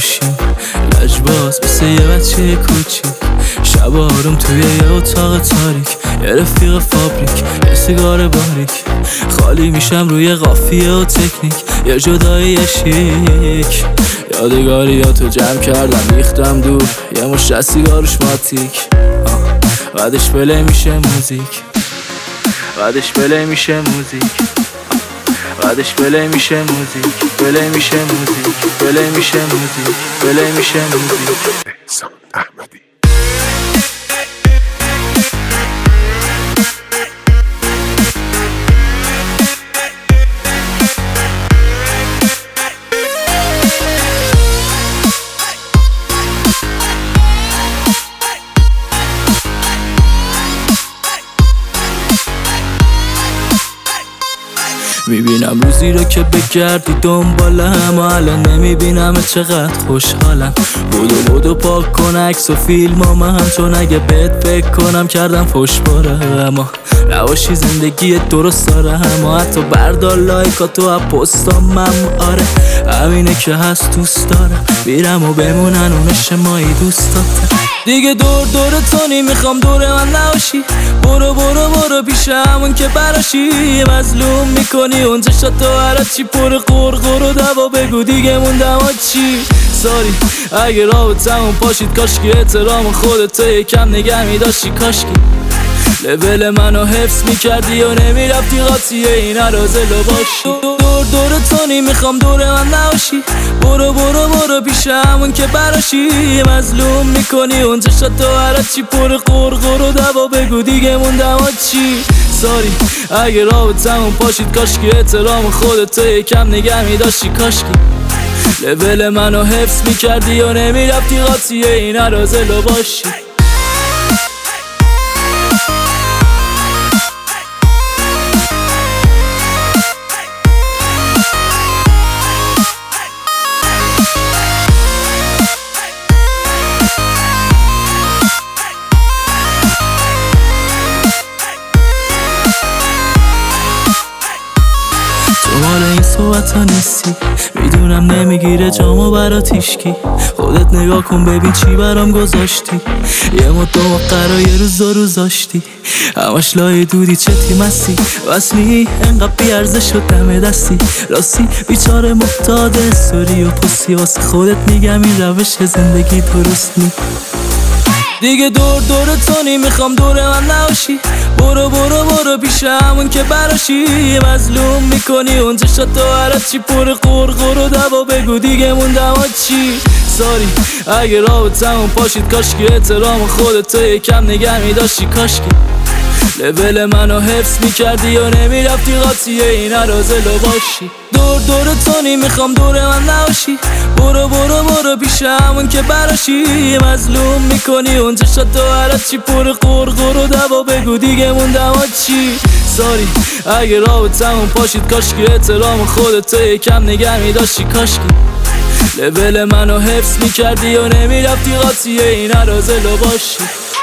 باشیم لجباز مثل یه بچه کوچیک، شب آروم توی یه اتاق تاریک، یه رفیق فابریک، یه سیگار باریک، خالی میشم روی قافیه و تکنیک، یه جدایی شیک. یادگاریاتو جمع کردم ریختم دور، یه مشت سیگارش ماتیک، بعدش پلی میشه موزیک، بعدش پلی میشه موزیک، بعدش پلی میشه موزیک، پلی میشه موزیک، پلی میشه موزیک، پلی میشه موزیک. احسان احمدی. میبینم روزی رو که بگردی دنبالم و الان نمیبینم چقدر خوشحالم. بودو پاک کن عکس و فیلمام هم، چون اگه بهت فکر کنم کردم فوش باره. اما نباشی زندگی درست داره، اما حتی بردار لایکاتو از پستامم. آره همینه که هست دوست دارم، میرم و بمونن اون شمایی دوستاته. دیگه دور تو نمیخوام دور من نباشی، برو پیش همون که براشی. مظلوم میکنی اون چشاتو هرچی پر قرقر و دوا، بگو دیگه موندم چی. ساری اگه رابطمون پاشید، کاشکی احترام خودتو یکم نگه میداشتی، کاشکی لول منو حفظ میکردی و نمیرفتی قاطیه این عرازلو باشی. دور تو نمیخوام دور من نباشی، برو پیش همون که براشی. مظلوم میکنی اون چشاتو هرچی پر قرقر و دوا، بگو دیگه موندم چی. ساری اگه رابطمون پاشید، کاشکی احترام خودتو یکم نگه میداشتی، کاشکی لول منو حفظ میکردی و نمیرفتی قاطیه این عرازلو باشی. مال این صحبت ها نیستی، میدونم نمیگیره جامو برات هیشکی. خودت نگاه کن ببین چی برام گذاشتی، یه مدت قرار یه روز داشتی، همش لای دودی چه تیمستی. وصلی انقدر بیارزش شد دم دستی، راستی بیچاره محتاج استوری و پستی. واسه خودت میگم این روش زندگی درست نی. دیگه دور تو نمیخوام دور من نباشی، برو پیش همون که براشی. مظلوم میکنی اون چشاتو هرچی پر قرقر و دوا، بگو دیگه موندم چی. ساری اگه رابطمون پاشید، کاشکی احترام خودتو یکم نگه میداشتی، کاشکی لول منو حفظ میکردی و نمیرفتی قاطیه این عرازلو باشی. دور تو نمیخوام دور من نباشی، برو پیش همون که براشی. مظلوم میکنی اون چشاتو هرچی پر قرقر و دوا، بگو دیگه موندم چی. ساری اگه رابطمون پاشید، کاشکی احترام خودتو یکم نگه میداشتی، کاشکی لول منو حفظ میکردی و نمیرفتی قاطیه این عرازلو باشی.